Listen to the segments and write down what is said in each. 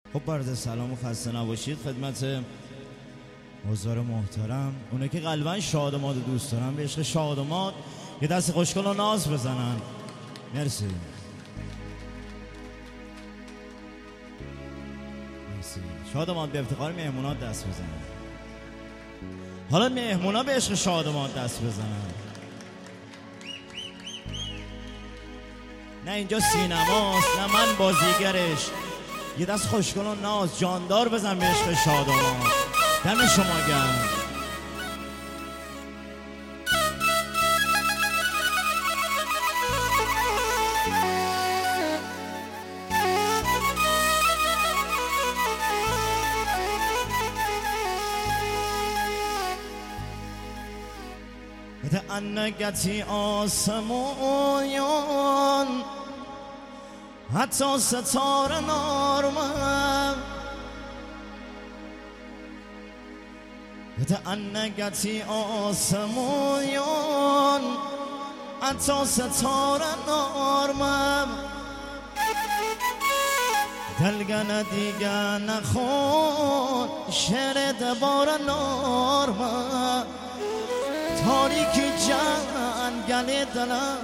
خب برد سلام و خسته نباشید خدمت حضار محترم. اونه که قلبا شادماد و دوست دارن به عشق شادماد یه دست خوشگل و ناز بزنن. مرسی. مرسی. شادماد به افتخار مهمونات دست بزنن. حالا مهمونا به عشق شادماد دست بزنن. نه اینجا سینماست نه من بازیگرش. یه دست خوشگل و ناز جاندار بزن به عشق شادماد. دم شما گرم. انگتی آسمون حتی ستاره نارمم انگتی آسمون حتی ستاره نارمم دلگن دیگه نخون شعر دبار نارمم تاریکی جنگل دلم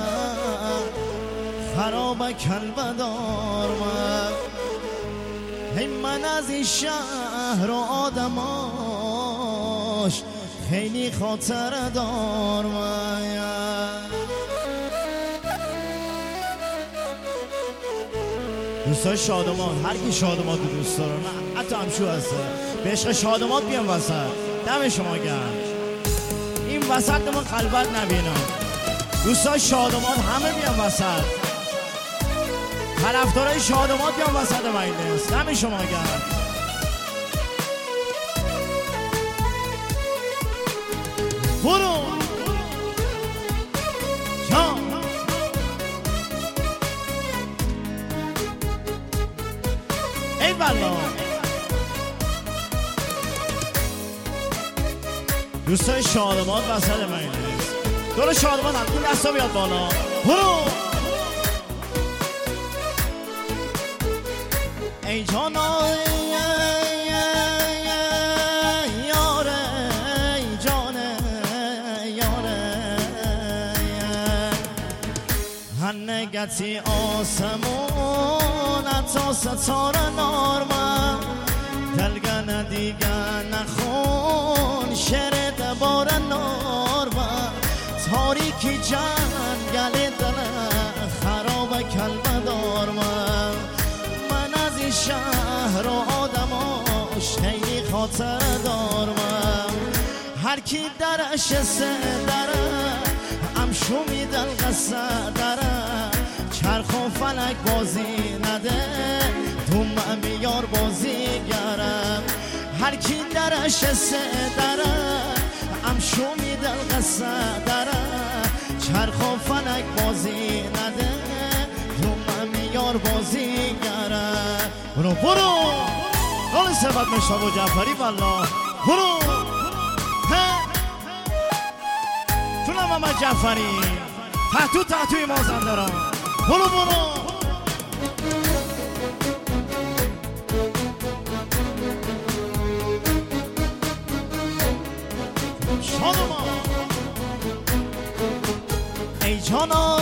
خراب کلبدار من. هی من از این شهر و آدماش خیلی خاطر دار من. دوستای شادماد، هر کی شادماد رو دوست داره نه حتی همشو هسته به عشق شادماد بیان وسط. دم شما گرم. این وسط من قلبت نبینم. دوستای شادماد همه بیان وسط. طرفدارای شادماد بیان وسط مجلس. دم شما گرم. برو جان ای بلا. دوستای شادماد وسط مجلس. دور شادماد هم این دستا بیاد بالا. برو ای جانا یاره ای جانه یاره هنگتی آسمون حتی ستاره نارمم دلگن دیگه نخون شعر دبار نارمم تاریکی جنگل دلم خراب کلبدار من. من از این شهر و آدماش خیلی خاطر دارم. هر کی درش سه داره امشو میدن قصه داره چرخ و فلک بازی نده دوم بیار بازی گرم. هر کی درش سه داره امشو میدن قصه داره چرخ و فلک بازی نده دوم بیار بازی گرم. برو قول ثبت مشتاق و جعفری والله. برو چونم محمد جعفری تحتوی مازندران. برو شادمان ای جانان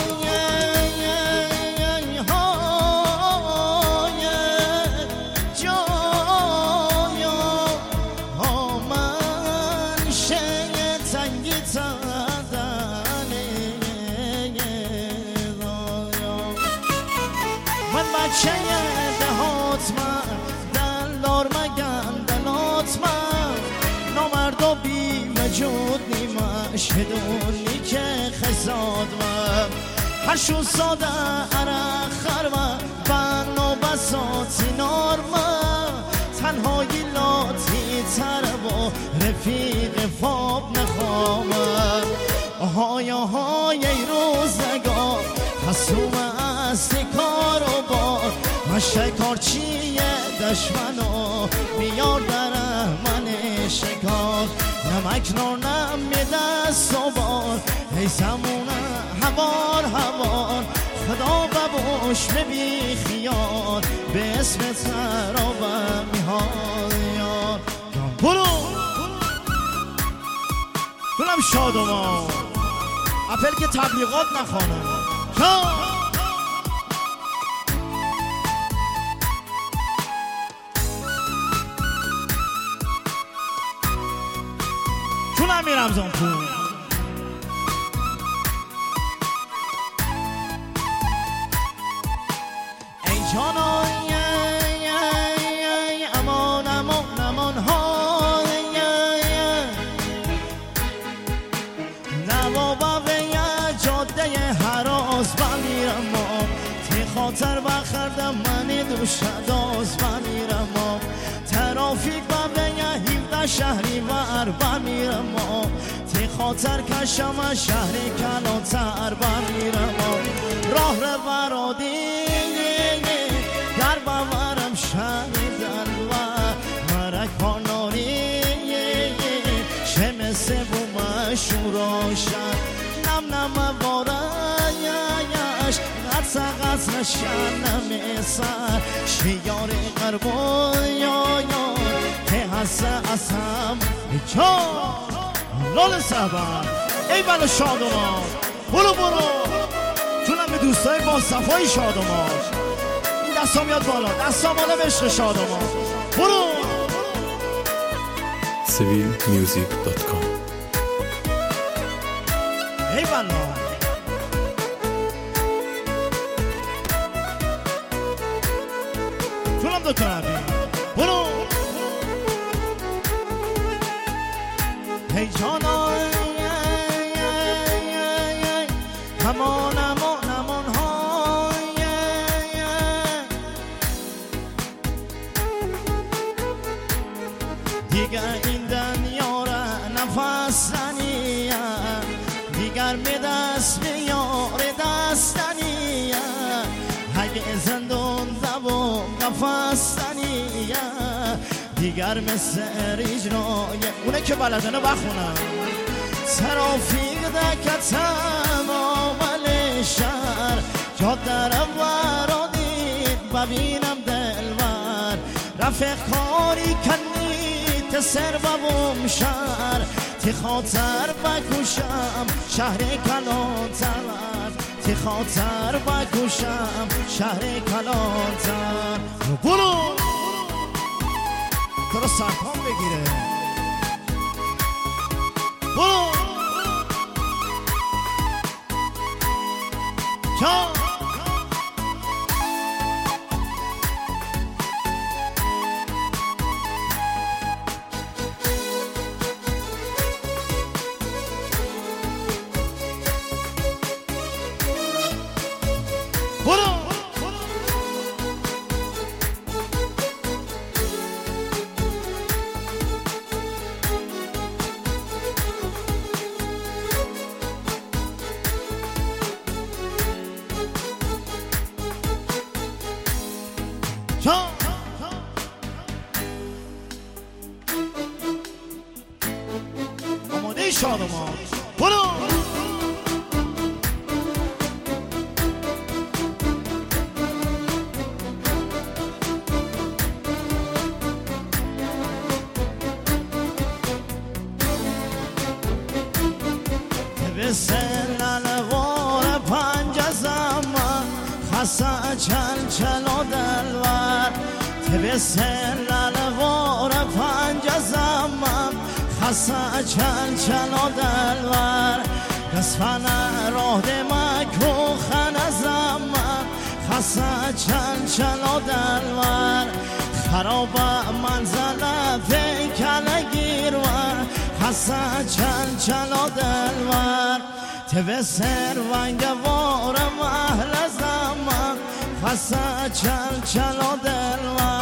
بچه دهات من دلدار مگن دلات من نامرد و بی وجود نیمش هدونی که خزاد من هرشون ساده عرق خرمه بن و بساتی نار من تنهایی لاتی تر و رفیق فاب نخوامم. های روزگار حسوم است کار و بار و شکار چیه دشمنو بیار در من شکار نمک نار نمیده سوار ای زمونه هوار خدا ببوش ببی خیال به اسم تراب شادمان اپل که تبلیغات نخوانم چونم میرم زنپور ای جانان امان امان امان ها نوابا به جاده حراس بمیرم تی خاطر بخردم من دوشداز بمیرم ترافیک با به 17 شهری بر بمیرم تی خاطر کشم شهری کلانتر بمیرم راه رو برادی در بورم شهری دلور مرک پاناری شمسه بوم شوراشن نم نم بارایش قصه قصه شنم سر شیار قربان یا که حسه اسم جان لال سبر ای بلا شادمان برو چونم به دوستای با صفای شادمان این دستا میاد بالا دستا بالا به عشق شادمان برو civilmusic.com ای بلا چونم دکتر عبی برو ای جانان امان امان امان های دیگر این دنیا را نفس ننیم دیگر می دست بیار دستنیم اگه زندون زبون قفص ننیم دیگر مثل ریجنای اونه که بلدنه بخونم ترافیک دکتم آمل شهر جاده رو برادید ببینم دلور رفیق کاری کنی تسر ببوم شهر تی خاطر بکشم شهر کلانتر تی خاطر بکشم شهر کلانتر برو تو رو سرطان بگیره برو چا برو آماده شادمان برو به سلالوار پنج زمان خسا چل چلو دلور به سلالوار پنج زمان خسا چل چلو دلور قصفن راه مکو خن زمان خسا چل چلو دلور خراب منزل فکل گیرور خسا چل چلو دلور تبه سر ونگوار محل زمان خسا چل چلو دلور